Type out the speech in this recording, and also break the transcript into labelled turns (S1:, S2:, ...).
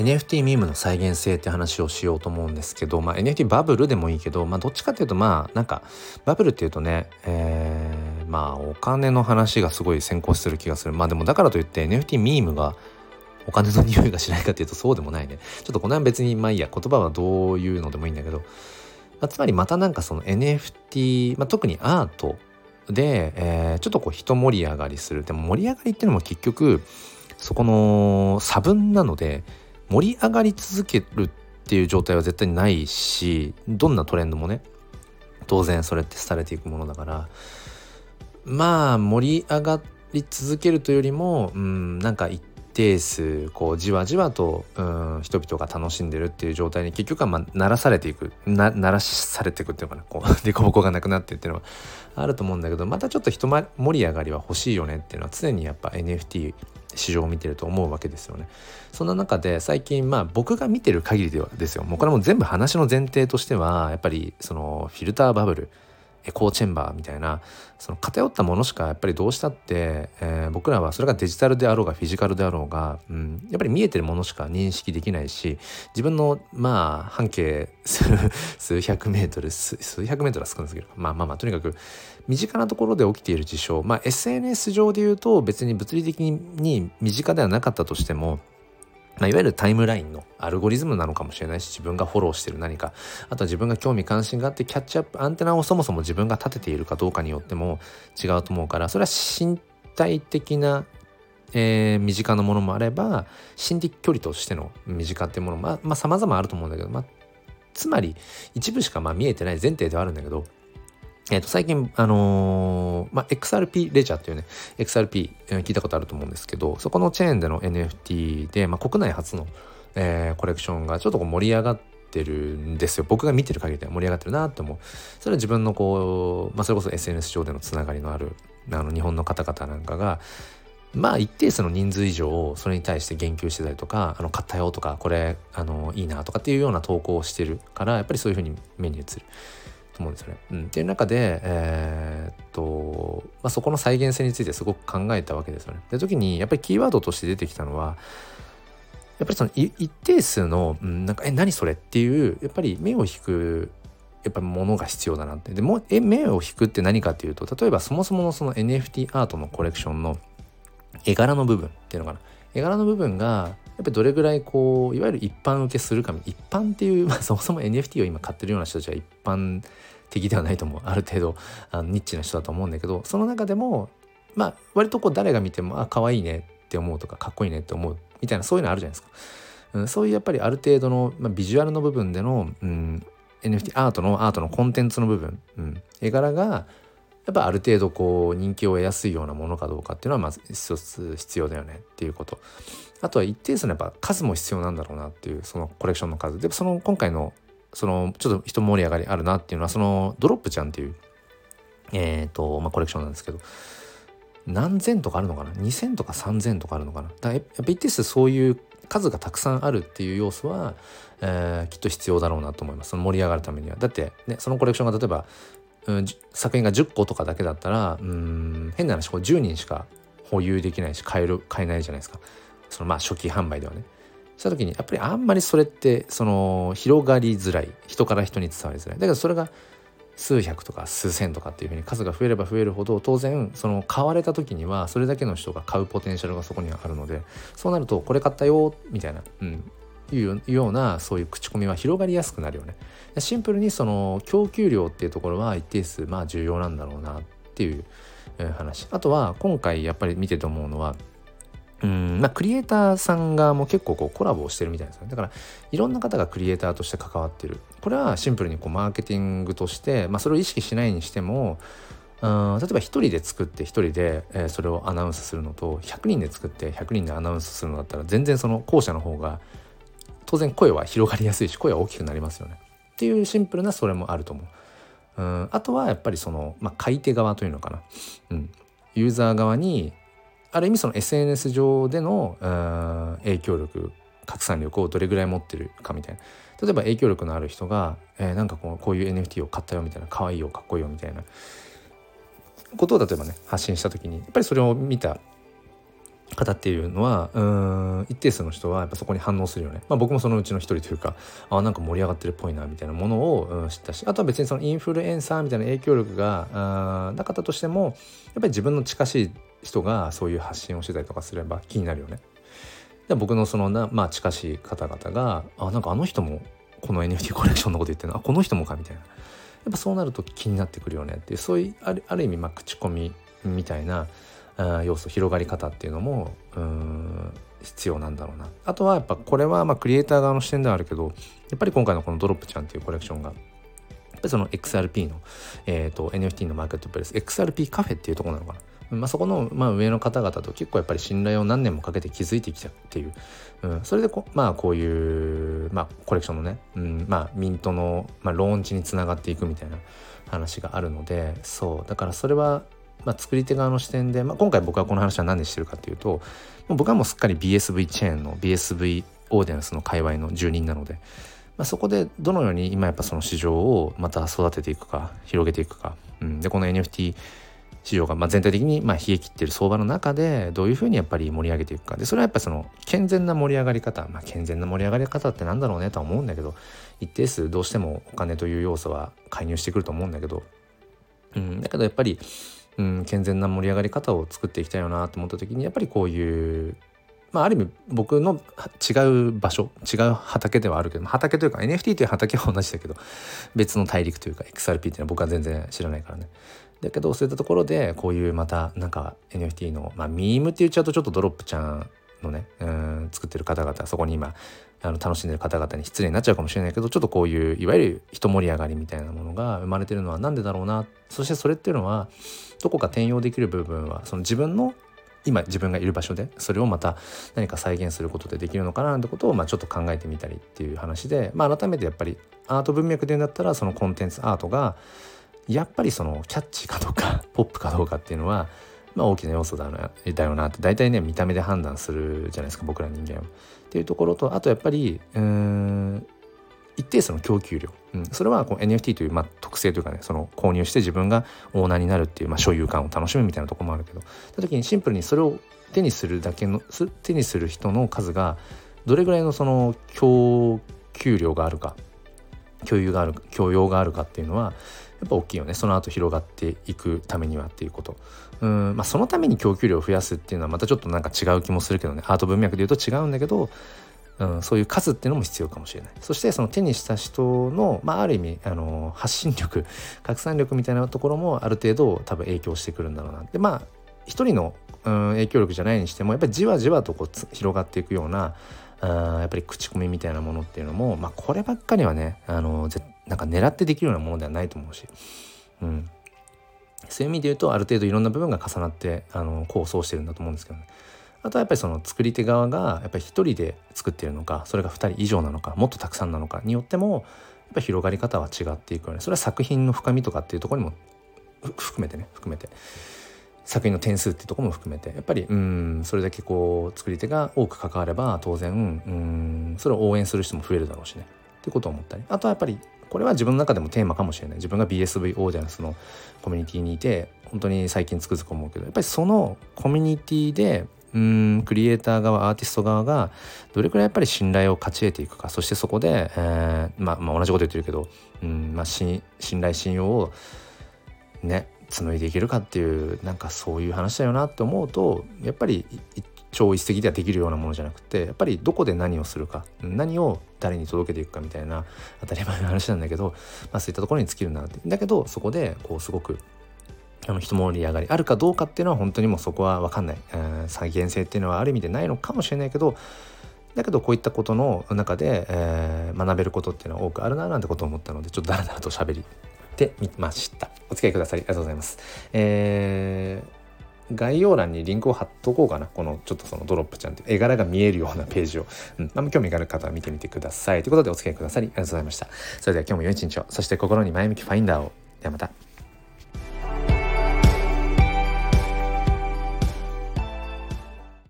S1: NFT ミームの再現性って話をしようと思うんですけど、NFT バブルでもいいけど、どっちかっていうとなんかバブルっていうとね、お金の話がすごい先行する気がする。でもだからといって NFT ミームがお金の匂いがしないかっていうとそうでもないね。ちょっとこの辺別にいいや、言葉はどういうのでもいいんだけど、つまりまたなんかその NFT、特にアートで、ちょっとこう一盛り上がりする。でも盛り上がりっていうのも結局そこの差分なので、盛り上がり続けるっていう状態は絶対にないし、どんなトレンドもね当然それって廃れていくものだから、盛り上がり続けるというよりもなんか一定数こうじわじわと人々が楽しんでるっていう状態に結局は慣らされていく慣らされていくっていうのかな、こう凸凹がなくなってっていうのはあると思うんだけど、またちょっと盛り上がりは欲しいよねっていうのは常にやっぱ NFT 市場を見てると思うわけですよね。そんな中で最近僕が見てる限りではですよ、もうこれも全部話の前提としてはやっぱりそのフィルターバブル、エコーチェンバーみたいなその偏ったものしかやっぱりどうしたって、僕らはそれがデジタルであろうがフィジカルであろうが、やっぱり見えてるものしか認識できないし、自分の半径数百メートル数百メートルは少ないですけど、とにかく身近なところで起きている事象、SNS 上で言うと別に物理的に身近ではなかったとしても、いわゆるタイムラインのアルゴリズムなのかもしれないし、自分がフォローしてる何か、あとは自分が興味関心があってキャッチアップアンテナをそもそも自分が立てているかどうかによっても違うと思うから、それは身体的な、身近なものもあれば心理距離としての身近っていうものも様々あると思うんだけど、つまり一部しか見えてない前提ではあるんだけど、最近XRP レジャーっていうね XRP、聞いたことあると思うんですけど、そこのチェーンでの NFT で、国内初の、コレクションがちょっとこう盛り上がってるんですよ。僕が見てる限りでは盛り上がってるなと思う。それは自分のこう、それこそ SNS 上でのつながりのある日本の方々なんかが一定数の人数以上それに対して言及してたりとか、買ったよとかこれいいなとかっていうような投稿をしてるから、やっぱりそういう風に目に映ると思うんですよね。っていう中で、そこの再現性についてすごく考えたわけですよね。で時にやっぱりキーワードとして出てきたのは、やっぱりその一定数の、何それっていうやっぱり目を引くやっぱりものが必要だなって。でも目を引くって何かっていうと、例えばそもそものその NFT アートのコレクションの絵柄の部分っていうのかな、絵柄の部分がやっぱりどれぐらいこういわゆる一般受けするか、一般っていう、そもそも NFT を今買ってるような人たちは一般的ではないと思う。ある程度ニッチな人だと思うんだけど、その中でも割とこう誰が見ても可愛いねって思うとかかっこいいねって思うみたいな、そういうのあるじゃないですか。そういうやっぱりある程度の、ビジュアルの部分での、NFT アートのコンテンツの部分、絵柄がやっぱある程度こう人気を得やすいようなものかどうかっていうのはまず一つ必要だよねっていうこと。あとは一定数のやっぱ数も必要なんだろうなっていう、そのコレクションの数で、その今回のそのちょっと一盛り上がりあるなっていうのは、そのドロップちゃんっていうコレクションなんですけど、何千とかあるのかな、2000とか3000とかあるのかな。だからやっぱ一定数そういう数がたくさんあるっていう要素は、きっと必要だろうなと思います。その盛り上がるためには。だってね、そのコレクションが例えば作品が10個とかだけだったら変な話こう10人しか保有できないし買えないじゃないですか。その初期販売ではね。した時にやっぱりあんまりそれってその広がりづらい、人から人に伝わりづらい。だけどそれが数百とか数千とかっていう風に数が増えれば増えるほど、当然その買われた時にはそれだけの人が買うポテンシャルがそこにはあるので、そうなるとこれ買ったよみたいな、いうようなそういう口コミは広がりやすくなるよね。シンプルにその供給量っていうところは一定数重要なんだろうなっていう話。あとは今回やっぱり見てて思うのはクリエイターさんがもう結構こうコラボをしてるみたいですよね。だからいろんな方がクリエイターとして関わってる。これはシンプルにこうマーケティングとして、それを意識しないにしても例えば一人で作って一人で、それをアナウンスするのと100人で作って100人でアナウンスするのだったら、全然その後者の方が当然声は広がりやすいし声は大きくなりますよねっていうシンプルなそれもあると思う。あとはやっぱりその、買い手側というのかな、ユーザー側にある意味その SNS 上での影響力、拡散力をどれぐらい持ってるかみたいな。例えば影響力のある人が、なんかこういう NFT を買ったよみたいな、可愛いよかっこいいよみたいなことを例えばね発信した時に、やっぱりそれを見た方っていうのは一定数の人はやっぱそこに反応するよね。僕もそのうちの一人というか、なんか盛り上がってるっぽいなみたいなものを、知ったし、あとは別にそのインフルエンサーみたいな影響力がなかったとしても、やっぱり自分の近しい人がそういう発信をしてたりとかすれば気になるよね。で僕のその近しい方々がなんかあの人もこの NFT コレクションのこと言ってるの、この人もかみたいな、やっぱそうなると気になってくるよねっていう、そういうある意味口コミみたいな要素、広がり方っていうのも必要なんだろうな。あとはやっぱこれはクリエイター側の視点ではあるけど、やっぱり今回のこのドロップちゃんっていうコレクションがやっぱりその XRP の、NFT のマーケットプレイス XRP カフェっていうところなのかな、そこの、上の方々と結構やっぱり信頼を何年もかけて築いてきたっていう、それでこういう、コレクションのね、ミントの、ローンチにつながっていくみたいな話があるので、そうだからそれは作り手側の視点で、今回僕はこの話は何でしてるかというと、僕はもうすっかり BSV チェーンの BSV オーディエンスの界隈の住人なので、そこでどのように今やっぱその市場をまた育てていくか広げていくか、でこの NFT 市場が全体的に冷え切っている相場の中でどういうふうにやっぱり盛り上げていくかで、それはやっぱその健全な盛り上がり方、健全な盛り上がり方ってなんだろうねとは思うんだけど、一定数どうしてもお金という要素は介入してくると思うんだけど、だけどやっぱり健全な盛り上がり方を作っていきたいよなと思った時に、やっぱりこういうある意味僕の違う場所、違う畑ではあるけど、畑というか NFT という畑は同じだけど別の大陸というか XRP っていうのは僕は全然知らないからね。だけどそういったところでこういうまたなんか NFT のミームって言っちゃうとちょっとドロップちゃんのね作ってる方々、そこに今楽しんでる方々に失礼になっちゃうかもしれないけど、ちょっとこういういわゆる一盛り上がりみたいなものが生まれてるのはなんでだろうな。そしてそれっていうのはどこか転用できる部分はその自分がいる場所でそれをまた何か再現することでできるのかななんてことをちょっと考えてみたりっていう話で、改めてやっぱりアート文脈で言うんだったらそのコンテンツアートがやっぱりそのキャッチーかどうかポップかどうかっていうのは大きな要素だよなって大体ね見た目で判断するじゃないですか、僕ら人間はっていうところと、あとやっぱり一定数の供給量、それはこう NFT という特性というかね、その購入して自分がオーナーになるっていう所有感を楽しむみたいなところもあるけど、その時にシンプルにそれを手にする人の数がどれぐらいのその供給量があるか許容があるかっていうのはやっぱ大きいよね。その後広がっていくためにはっていうこと、そのために供給量を増やすっていうのはまたちょっとなんか違う気もするけどね、アート文脈で言うと違うんだけど、そういう数っていうのも必要かもしれない。そしてその手にした人の、ある意味発信力拡散力みたいなところもある程度多分影響してくるんだろうな。で一人の、影響力じゃないにしてもやっぱりじわじわとこう広がっていくようなやっぱり口コミみたいなものっていうのも、こればっかりはねなんか狙ってできるようなものではないと思うし、そういう意味で言うとある程度いろんな部分が重なって構想してるんだと思うんですけどね。あとはやっぱりその作り手側がやっぱり一人で作ってるのか、それが2人以上なのか、もっとたくさんなのかによってもやっぱり広がり方は違っていくよね。それは作品の深みとかっていうところにも含めて作品の点数っていうところも含めてやっぱりそれだけこう作り手が多く関われば当然それを応援する人も増えるだろうしねっていうことを思ったり、あとはやっぱりこれは自分の中でもテーマかもしれない。自分が BSV オーディエンスのコミュニティにいて本当に最近つくづく思うけど、やっぱりそのコミュニティでクリエイター側アーティスト側がどれくらいやっぱり信頼を勝ち得ていくか、そしてそこで、同じこと言ってるけど、信頼信用をね紡いでいけるかっていうなんかそういう話だよなって思うと、やっぱり一朝一夕ではできるようなものじゃなくて、やっぱりどこで何をするか、何を誰に届けていくかみたいな当たり前の話なんだけど、そういったところに尽きるなって。だけどそこでこうすごく一盛り上がりあるかどうかっていうのは本当にもうそこは分かんない、再現性っていうのはある意味でないのかもしれないけど、だけどこういったことの中で、学べることっていうのは多くあるななんてことを思ったので、ちょっとだらだらと喋ってみました。お付き合いくださりありがとうございます。概要欄にリンクを貼っとこうかな。このちょっとそのドロップちゃんって絵柄が見えるようなページを、興味がある方は見てみてくださいということで、お付き合いくださりありがとうございました。それでは今日も良い一日を、そして心に前向きファインダーを。ではまた。